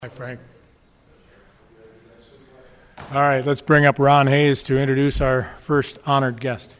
Hi, Frank. All right, let's bring up Ron Hayes to introduce our first honored guest.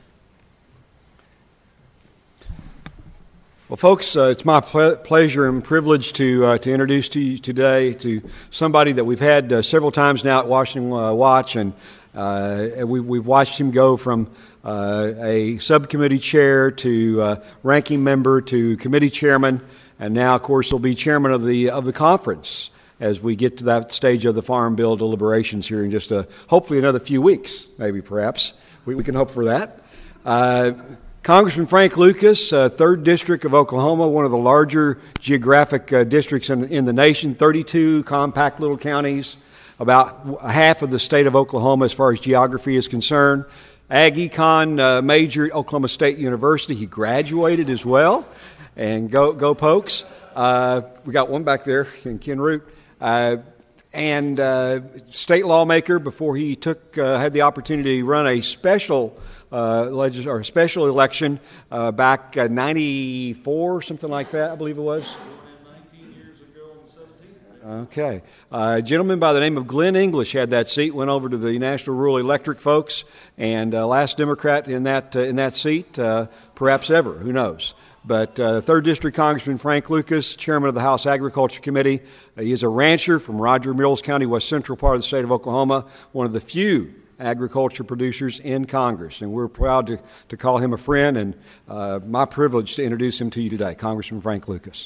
Well, folks, it's my pleasure and privilege to introduce to you today to somebody that we've had several times now at Washington Watch, and we've watched him go from a subcommittee chair to ranking member to committee chairman, and now, of course, he'll be chairman of the conference as we get to that stage of the Farm Bill deliberations here in just hopefully another few weeks, maybe perhaps. We can hope for that. Congressman Frank Lucas, 3rd District of Oklahoma, one of the larger geographic districts in the nation, 32 compact little counties, about half of the state of Oklahoma as far as geography is concerned. Ag Econ major at Oklahoma State University. He graduated as well. And go Pokes. We got one back there, Ken Root. And state lawmaker before he had the opportunity to run a special election back 94, something like that, I believe it was. 19 years ago on the 17th. Okay. A gentleman by the name of Glenn English had that seat, went over to the National Rural Electric folks, and last Democrat in that seat, perhaps ever, who knows. But 3rd District Congressman Frank Lucas, chairman of the House Agriculture Committee. He is a rancher from Roger Mills County, west central part of the state of Oklahoma, one of the few agriculture producers in Congress. And we're proud to call him a friend, and my privilege to introduce him to you today, Congressman Frank Lucas.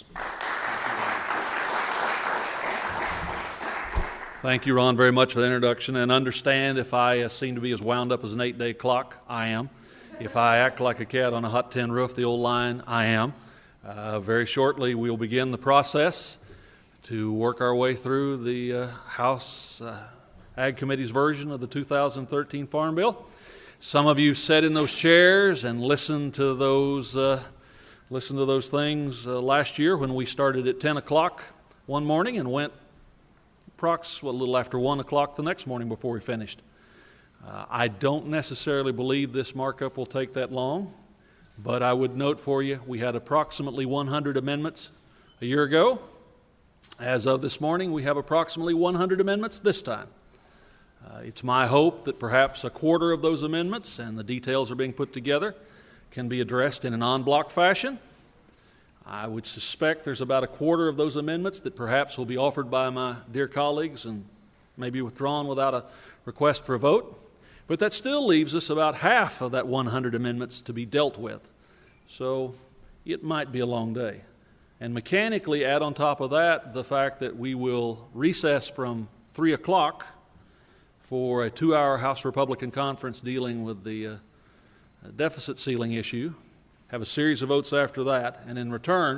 Thank you, Ron, very much for the introduction. And understand if I seem to be as wound up as an 8-day clock, I am. If I act like a cat on a hot tin roof, the old line, I am. Very shortly, we'll begin the process to work our way through the House Ag Committee's version of the 2013 Farm Bill. Some of you sat in those chairs and listened to those things last year when we started at 10 o'clock one morning and went a little after 1 o'clock the next morning before we finished. I don't necessarily believe this markup will take that long, but I would note for you we had approximately 100 amendments a year ago. As of this morning, we have approximately 100 amendments this time. It's my hope that perhaps a quarter of those amendments, and the details are being put together, can be addressed in an en bloc fashion. I would suspect there's about a quarter of those amendments that perhaps will be offered by my dear colleagues and maybe withdrawn without a request for a vote. But that still leaves us about half of that 100 amendments to be dealt with. So it might be a long day. And mechanically add on top of that the fact that we will recess from 3 o'clock for a 2-hour House Republican conference dealing with the deficit ceiling issue, have a series of votes after that, and in return,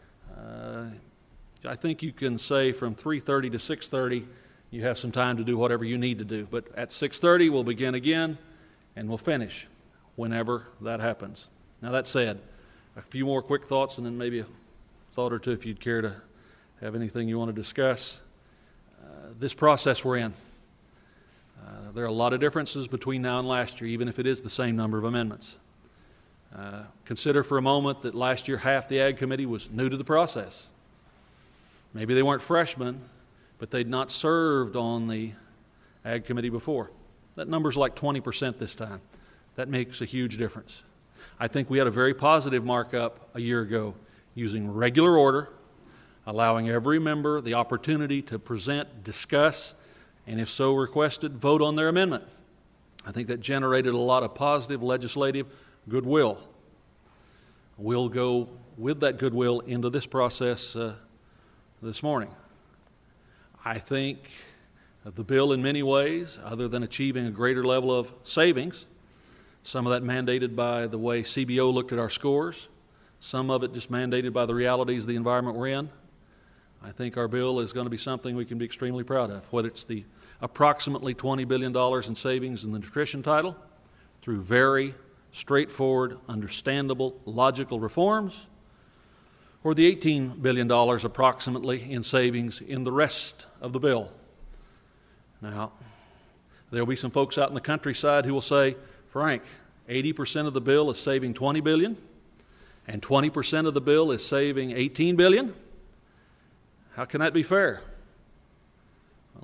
I think you can say from 3:30 to 6:30, you have some time to do whatever you need to do. But at 6:30, we'll begin again, and we'll finish whenever that happens. Now, that said, a few more quick thoughts, and then maybe a thought or two if you'd care to have anything you want to discuss. This process we're in, there are a lot of differences between now and last year, even if it is the same number of amendments. Consider for a moment that last year half the Ag Committee was new to the process. Maybe they weren't freshmen, but they'd not served on the Ag Committee before. That number's like 20% this time. That makes a huge difference. I think we had a very positive markup a year ago using regular order, allowing every member the opportunity to present, discuss, and if so requested, vote on their amendment. I think that generated a lot of positive legislative goodwill. We'll go with that goodwill into this process this morning. I think the bill in many ways, other than achieving a greater level of savings, some of that mandated by the way CBO looked at our scores, some of it just mandated by the realities of the environment we're in, I think our bill is going to be something we can be extremely proud of, whether it's the approximately $20 billion in savings in the nutrition title through very straightforward, understandable, logical reforms, or the $18 billion approximately in savings in the rest of the bill. Now, there will be some folks out in the countryside who will say, Frank, 80% of the bill is saving $20 billion, and 20% of the bill is saving $18 billion. How can that be fair?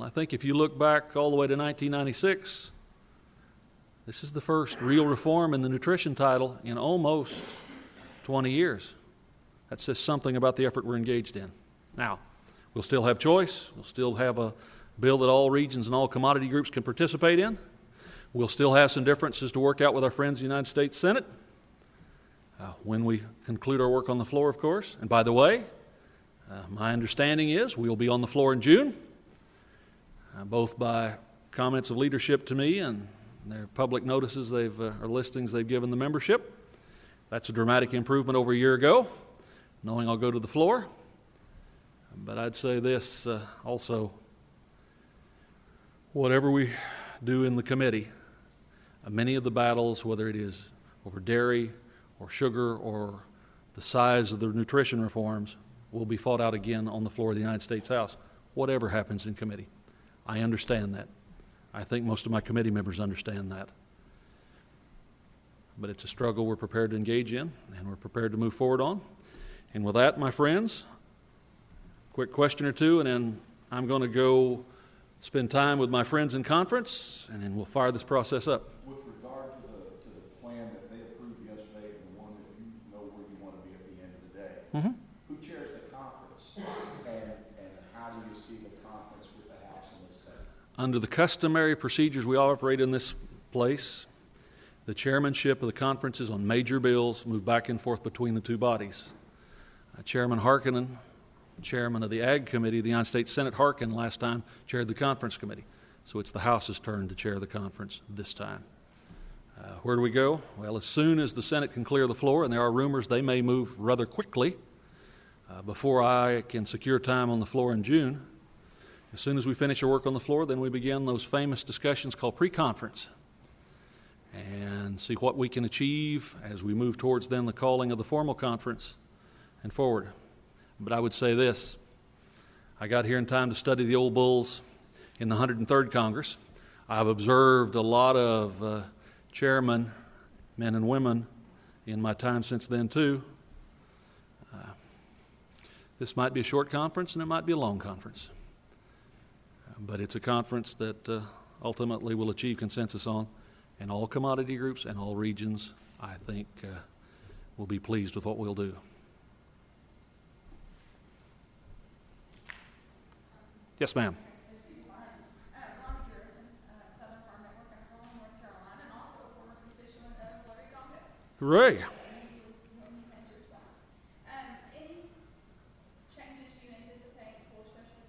I think if you look back all the way to 1996, this is the first real reform in the nutrition title in almost 20 years. That says something about the effort we're engaged in. Now, we'll still have choice. We'll still have a bill that all regions and all commodity groups can participate in. We'll still have some differences to work out with our friends in the United States Senate when we conclude our work on the floor, of course. And by the way, my understanding is we'll be on the floor in June, both by comments of leadership to me and their public notices or listings they've given the membership. That's a dramatic improvement over a year ago, knowing I'll go to the floor. But I'd say this also, whatever we do in the committee, many of the battles, whether it is over dairy or sugar or the size of the nutrition reforms, will be fought out again on the floor of the United States House, whatever happens in committee. I understand that. I think most of my committee members understand that. But it's a struggle we're prepared to engage in, and we're prepared to move forward on. And with that, my friends, quick question or two, and then I'm going to go spend time with my friends in conference, and then we'll fire this process up. With regard to the plan that they approved yesterday and the one that you know where you want to be at the end of the day, who chairs the conference, and how do you see the conference with the House and the Senate? Under the customary procedures we operate in this place, the chairmanship of the conferences on major bills move back and forth between the two bodies. Chairman Harkinen, chairman of the Ag Committee of the United States Senate, Harkin, last time chaired the conference committee. So it's the House's turn to chair the conference this time. Where do we go? Well, as soon as the Senate can clear the floor, and there are rumors they may move rather quickly before I can secure time on the floor in June, as soon as we finish our work on the floor, then we begin those famous discussions called pre-conference and see what we can achieve as we move towards then the calling of the formal conference and forward. But I would say this, I got here in time to study the old bulls in the 103rd Congress. I've observed a lot of chairmen, men and women, in my time since then too. This might be a short conference and it might be a long conference. But it's a conference that ultimately will achieve consensus on, and all commodity groups and all regions, I think, will be pleased with what we'll do. Yes, ma'am. Hooray. Any changes you anticipate for specialty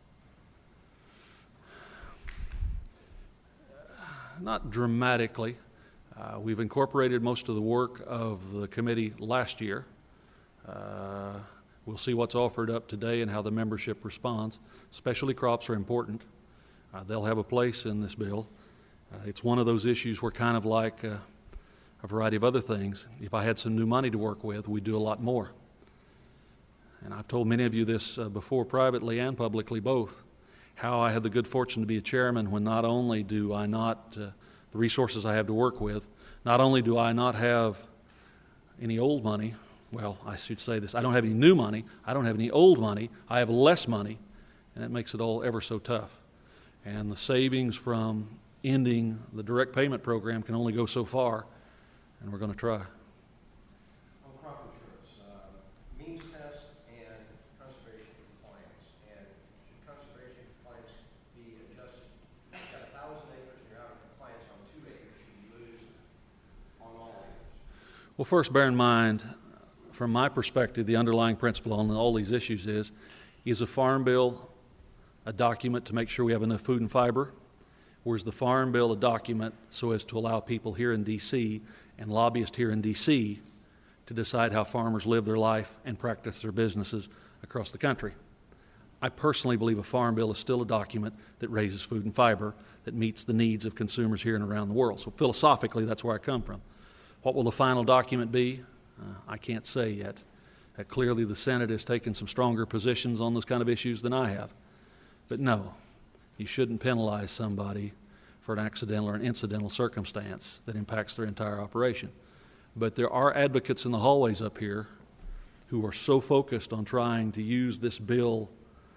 crops? Not dramatically. We've incorporated most of the work of the committee last year. We'll see what's offered up today and how the membership responds. Specialty crops are important. They'll have a place in this bill. It's one of those issues where, kind of like a variety of other things, if I had some new money to work with, we'd do a lot more. And I've told many of you this before, privately and publicly both, how I had the good fortune to be a chairman when not only do I not, the resources I have to work with, not only do I not have any old money, well, I should say this, I don't have any new money, I don't have any old money, I have less money, and it makes it all ever so tough. And the savings from ending the direct payment program can only go so far, and we're going to try. On crop insurance, means test and conservation compliance. And should conservation compliance be adjusted? You've got 1,000 acres and you're out of compliance on 2 acres. Should you lose on all acres? Well, first, bear in mind, from my perspective, the underlying principle on all these issues is a farm bill a document to make sure we have enough food and fiber, or is the farm bill a document so as to allow people here in D.C. and lobbyists here in D.C. to decide how farmers live their life and practice their businesses across the country? I personally believe a farm bill is still a document that raises food and fiber, that meets the needs of consumers here and around the world. So philosophically, that's where I come from. What will the final document be? I can't say yet. Clearly, the Senate has taken some stronger positions on those kind of issues than I have. But no, you shouldn't penalize somebody for an accidental or an incidental circumstance that impacts their entire operation. But there are advocates in the hallways up here who are so focused on trying to use this bill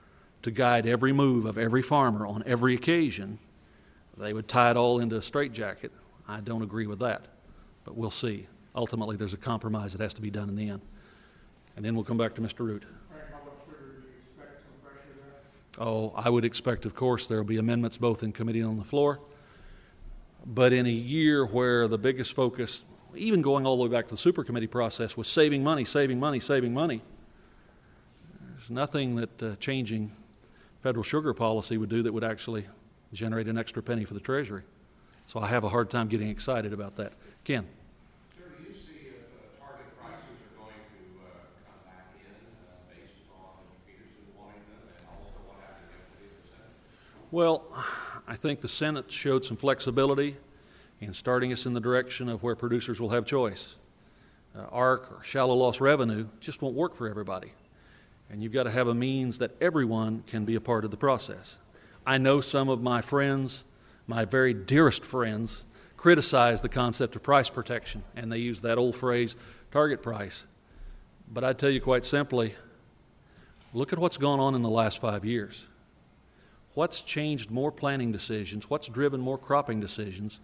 to guide every move of every farmer on every occasion, they would tie it all into a straitjacket. I don't agree with that, but we'll see. Ultimately, there's a compromise that has to be done in the end. And then we'll come back to Mr. Root. How much sugar do you expect, some pressure there? Oh, I would expect, of course, there will be amendments both in committee and on the floor. But in a year where the biggest focus, even going all the way back to the super committee process, was saving money, saving money, saving money, there's nothing that changing federal sugar policy would do that would actually generate an extra penny for the Treasury. So I have a hard time getting excited about that. Ken? Sir, do you see if target prices are going to come back in based on Peterson wanting them, and also what happened yesterday in the Senate? Well, I think the Senate showed some flexibility in starting us in the direction of where producers will have choice. ARC or shallow loss revenue just won't work for everybody. And you've got to have a means that everyone can be a part of the process. I know some of my friends, my very dearest friends, criticize the concept of price protection, and they use that old phrase, target price. But I tell you quite simply, look at what's gone on in the last 5 years. What's changed more planning decisions? What's driven more cropping decisions?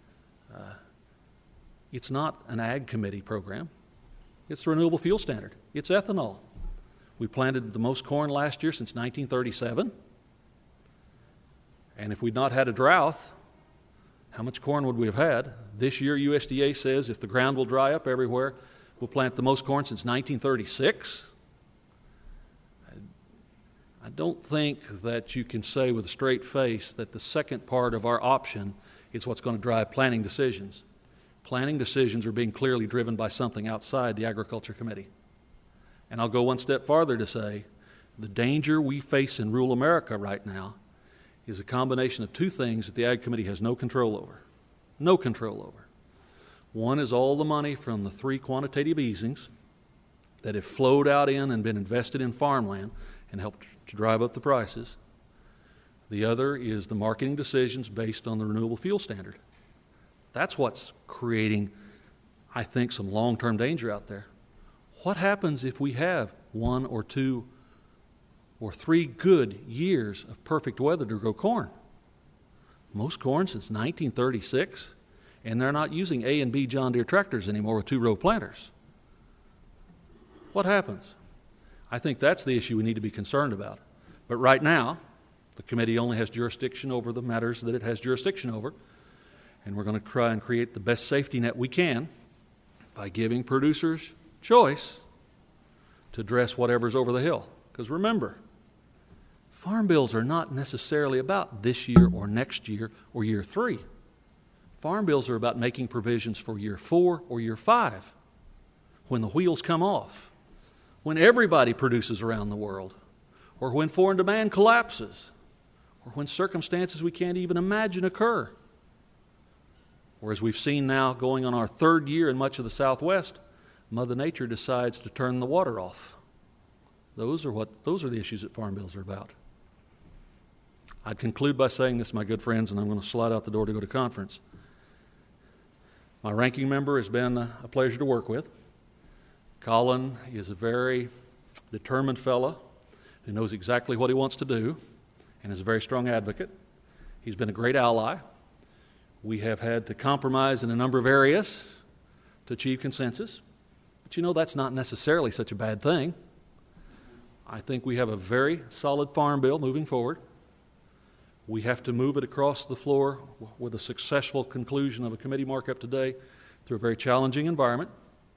It's not an ag committee program. It's the renewable fuel standard. It's ethanol. We planted the most corn last year since 1937. And if we'd not had a drought, how much corn would we have had? This year, USDA says if the ground will dry up everywhere, we'll plant the most corn since 1936. I don't think that you can say with a straight face that the second part of our option is what's going to drive planning decisions. Planning decisions are being clearly driven by something outside the Agriculture Committee. And I'll go one step farther to say the danger we face in rural America right now is a combination of two things that the Ag Committee has no control over. No control over. One is all the money from the 3 quantitative easings that have flowed out in and been invested in farmland and helped to drive up the prices. The other is the marketing decisions based on the renewable fuel standard. That's what's creating, I think, some long-term danger out there. What happens if we have 1 or 2 or 3 good years of perfect weather to grow corn? Most corn since 1936, and they're not using A and B John Deere tractors anymore with 2-row planters. What happens? I think that's the issue we need to be concerned about. But right now, the committee only has jurisdiction over the matters that it has jurisdiction over, and we're going to try and create the best safety net we can by giving producers choice to address whatever's over the hill. Because remember, farm bills are not necessarily about this year or next year or year 3. Farm bills are about making provisions for year 4 or year 5, when the wheels come off, when everybody produces around the world, or when foreign demand collapses, or when circumstances we can't even imagine occur. Or as we've seen now going on our 3rd year in much of the Southwest, Mother Nature decides to turn the water off. Those are the issues that farm bills are about. I'd conclude by saying this, my good friends, and I'm going to slide out the door to go to conference. My ranking member has been a pleasure to work with. Colin is a very determined fellow who knows exactly what he wants to do and is a very strong advocate. He's been a great ally. We have had to compromise in a number of areas to achieve consensus. But you know, that's not necessarily such a bad thing. I think we have a very solid farm bill moving forward. We have to move it across the floor with a successful conclusion of a committee markup today through a very challenging environment.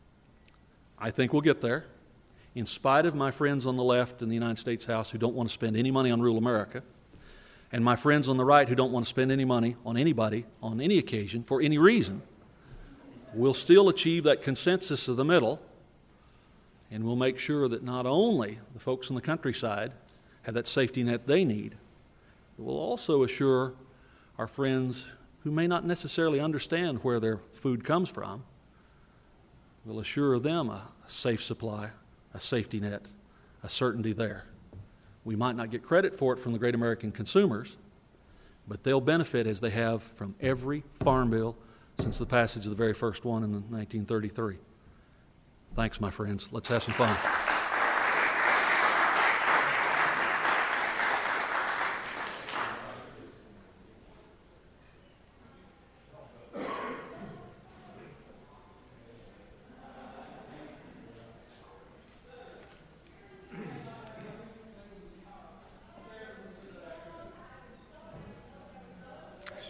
I think we'll get there, in spite of my friends on the left in the United States House who don't want to spend any money on rural America, and my friends on the right who don't want to spend any money on anybody, on any occasion, for any reason. We'll still achieve that consensus of the middle, and we'll make sure that not only the folks in the countryside have that safety net they need, but we'll also assure our friends who may not necessarily understand where their food comes from, we'll assure them a safe supply, a safety net, a certainty there. We might not get credit for it from the great American consumers, but they'll benefit as they have from every farm bill since the passage of the very first one in 1933. Thanks, my friends. Let's have some fun.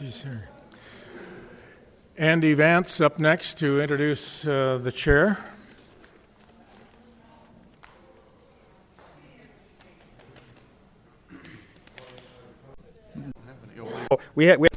Yes, sir. Andy Vance up next to introduce the chair. We